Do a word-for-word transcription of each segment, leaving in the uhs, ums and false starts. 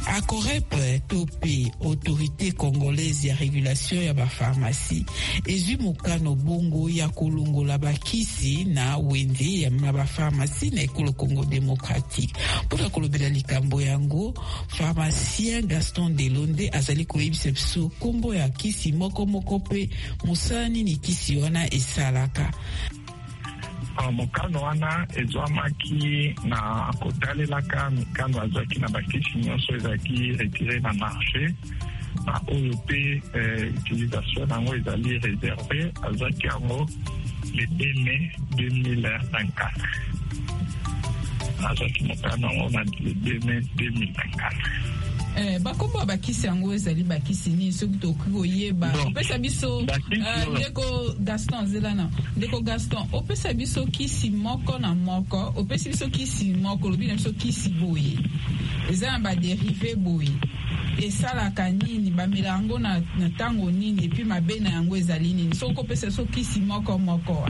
Acorep topé autorité congolaise ya régulation ya ba pharmacie ezwi mokano bongo ya kolongola bakisi na wende ya ba pharmacie na ekolo Congo démocratique. Pour kolobela likambo yango, pharmacien Gaston Delonde azali koyebisa biso kombo ya kisi moko moko pe musani ni kisi wana esalaka. Mokano wana ezwamaki na kotalelaka mikano azwaki na bakisi nyonso ezalaki retire na marché na oyo pe utilisation nango ezali réservé azwaki yango le deux mai deux mille vingt-quatre. azwaki mokano yango na le deux mai deux mille vingt-quatre. Eh, bakombo bakisi yango ezali bakisi nini soki tokoki koyeba opesa biso ndeko Gaston zelana ndeko Gaston opesa biso kisi moko na moko opesi biso kisi moko lobi na biso kisi boye eza na baderive boye esalaka nini bamela yango na ntango nini epi mabe na yango ezali nini soki opesa biso kisi moko moko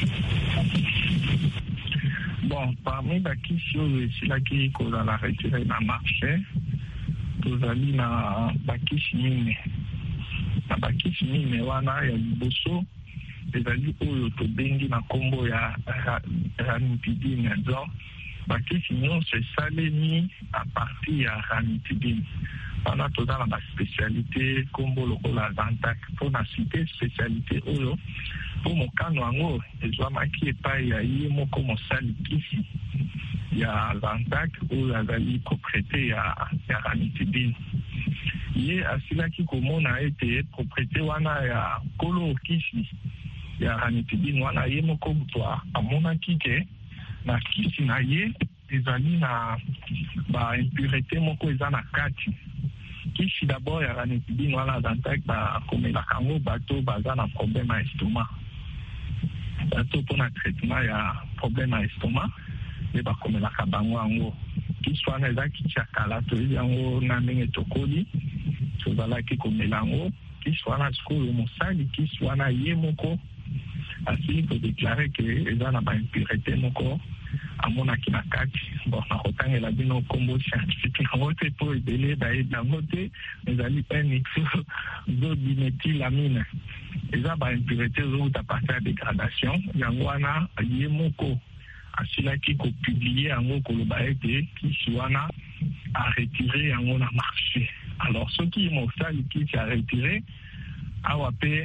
bon parmi bakisi oyo esilaki kozala retire na marché tozali na bakisi mine na bakisi mine wana ya liboso ezali oyo tobengi na kombo ya ranitidine. Donc bakisi nyonso esalemi a partir ya ranitidine wana toza na baspécialité kombo lokola Zantac. Mpo na cité spécialité oyo mpo mokano yango ezwamaki epai ya ye moko mosali kisi ya Zantac oyo azali propriété ya, ya ranitidine. Ye asilaki komona ete propriété wana ya kolo kisi ya ranitidine wana ye moko mutu amonaki ke na kisi na ye ezali na ba impurité moko eza na kati. Kisi d'abord ya ranitidine wana Zantac bakomelaka yango bato baza na problème ya estomac. Bato mpona traitement ya problème ya estomac nde bakomelaka bango yango. Kisi wana eza kisi ya kala toyebi yango na ndenge tokoli tozalaki komela yango. Kisi wana sikoyo mosali kisi wana ye moko asili kodeklare ke eza na baimpurité moko amonaki na kati. Bon, nakotangela bino kombo scientifique yango te mpo ebele bayebi yango te ezali n-ixodiméthylamine. Eza baimpurité ezouta partir ya dégradation yango wana ye moko asilaki kopublie yango koloba ete kisi wana aretire yango na marché. Alors soki mosali kisi aretire awa pe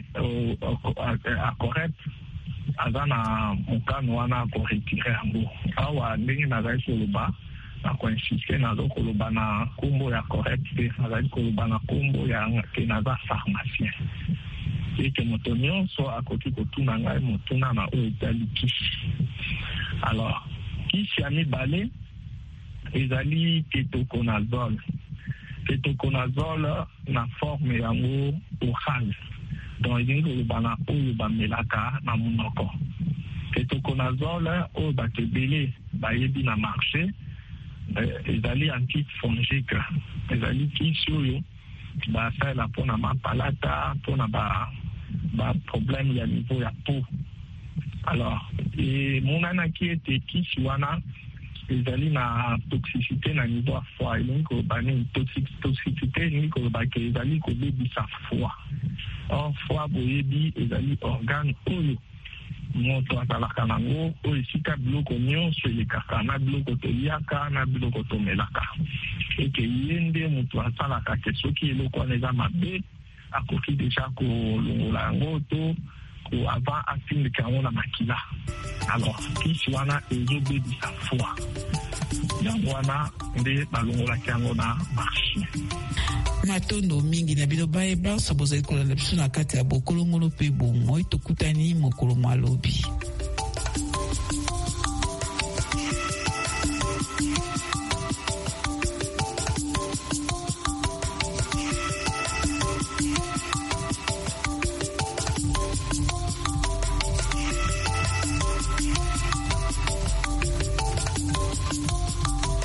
Acorep aza na mokano wana akoretire yango. Awa ndenge nazali koloba nakoinsiste nazo koloba na kombo ya Acorep te nazali koloba na kombo ya ke naza pharmacien ete moto nyonso akoki kotuna ngai motuna na oyo ezali kisi. Alors kisi ya mibale ezali ketoconazole. Ketoconazole na forme yango orale, donc elingi koloba na oyo bamelaka na monoko. Ketoconazole oyo bato ebele bayebi na marché ezali antifongique, ezali kisi oyo basalela mpona mapalata mpona ba ba problème ya niveau ya peau. Alors emonanaki ete kisi wana ezali na toxicité na niveau ya foie. Elingi koloba nini toxicité elingi koloba ke ezali kobebisa foie. Or foie boyebi ezali organe oyo moto azalaka nango oyo esika biloko nyonso elekaka na biloko toliaka na biloko tomelaka. Eke ye nde moto asalaka ke soki eloko wana eza mabe akoki deja kolongola yango to ko avant atindika yango na makila. Alors kisi wana ezobebisa foie yango wana nde balongolaki yango na marché. Matondo mingi na bino bayeba sabozali kolanda biso na kati ya bokolongolo pe bomoi tokutani mokolo malobi.